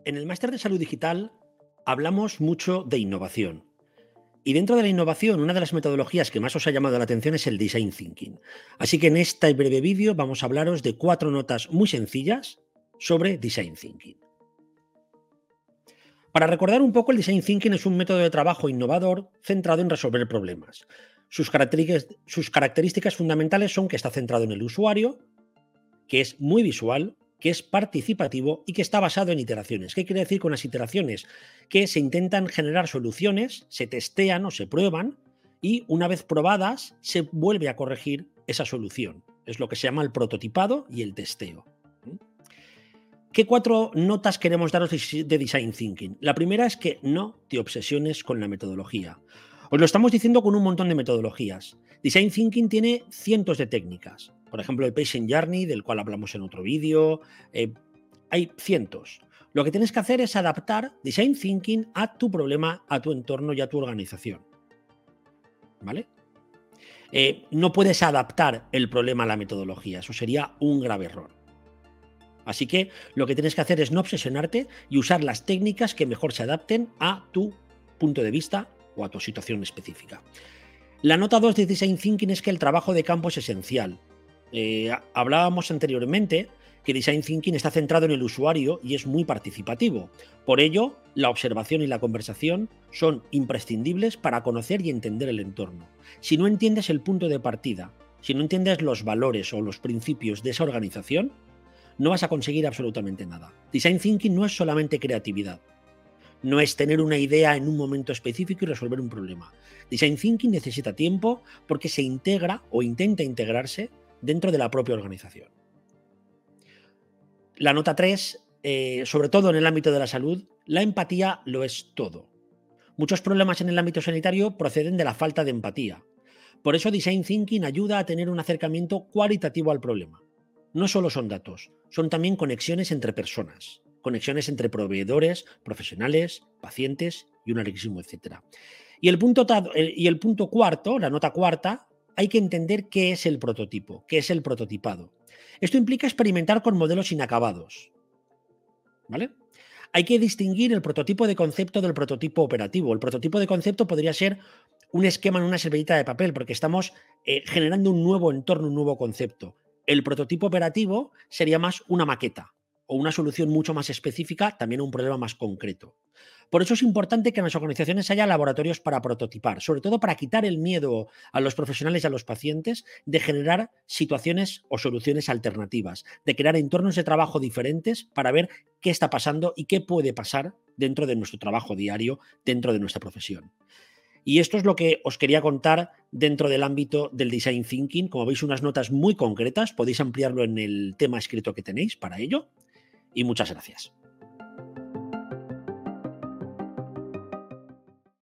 En el máster de salud digital hablamos mucho de innovación. Y dentro de la innovación, una de las metodologías que más os ha llamado la atención es el design thinking. Así que en este breve vídeo vamos a hablaros de 4 notas muy sencillas sobre design thinking. Para recordar un poco, el design thinking es un método de trabajo innovador centrado en resolver problemas. Sus características fundamentales son que está centrado en el usuario, que es muy visual, que es participativo y que está basado en iteraciones. ¿Qué quiere decir con las iteraciones? Que se intentan generar soluciones, se testean o se prueban y una vez probadas se vuelve a corregir esa solución. Es lo que se llama el prototipado y el testeo. ¿Qué 4 notas queremos daros de Design Thinking? La primera es que no te obsesiones con la metodología. Os lo estamos diciendo con un montón de metodologías. Design Thinking tiene cientos de técnicas. Por ejemplo, el Patient Journey, del cual hablamos en otro vídeo. Hay cientos. Lo que tienes que hacer es adaptar Design Thinking a tu problema, a tu entorno y a tu organización. ¿Vale? No puedes adaptar el problema a la metodología. Eso sería un grave error. Así que lo que tienes que hacer es no obsesionarte y usar las técnicas que mejor se adapten a tu punto de vista o a tu situación específica. La nota 2 de Design Thinking es que el trabajo de campo es esencial. Hablábamos anteriormente que Design Thinking está centrado en el usuario y es muy participativo. Por ello, la observación y la conversación son imprescindibles para conocer y entender el entorno. Si no entiendes el punto de partida, si no entiendes los valores o los principios de esa organización, no vas a conseguir absolutamente nada. Design Thinking no es solamente creatividad. No es tener una idea en un momento específico y resolver un problema. Design Thinking necesita tiempo porque se integra o intenta integrarse dentro de la propia organización. La nota 3, sobre todo en el ámbito de la salud, la empatía lo es todo. Muchos problemas en el ámbito sanitario proceden de la falta de empatía. Por eso Design Thinking ayuda a tener un acercamiento cualitativo al problema. No solo son datos, son también conexiones entre personas, conexiones entre proveedores, profesionales, pacientes y un larguísimo etcétera. Y el punto cuarto, la nota cuarta, hay que entender qué es el prototipo, qué es el prototipado. Esto implica experimentar con modelos inacabados, ¿vale? Hay que distinguir el prototipo de concepto del prototipo operativo. El prototipo de concepto podría ser un esquema en una servilleta de papel, porque estamos generando un nuevo entorno, un nuevo concepto. El prototipo operativo sería más una maqueta o una solución mucho más específica, también a un problema más concreto. Por eso es importante que en las organizaciones haya laboratorios para prototipar, sobre todo para quitar el miedo a los profesionales y a los pacientes de generar situaciones o soluciones alternativas, de crear entornos de trabajo diferentes para ver qué está pasando y qué puede pasar dentro de nuestro trabajo diario, dentro de nuestra profesión. Y esto es lo que os quería contar dentro del ámbito del Design Thinking. Como veis, unas notas muy concretas. Podéis ampliarlo en el tema escrito que tenéis para ello. Y muchas gracias.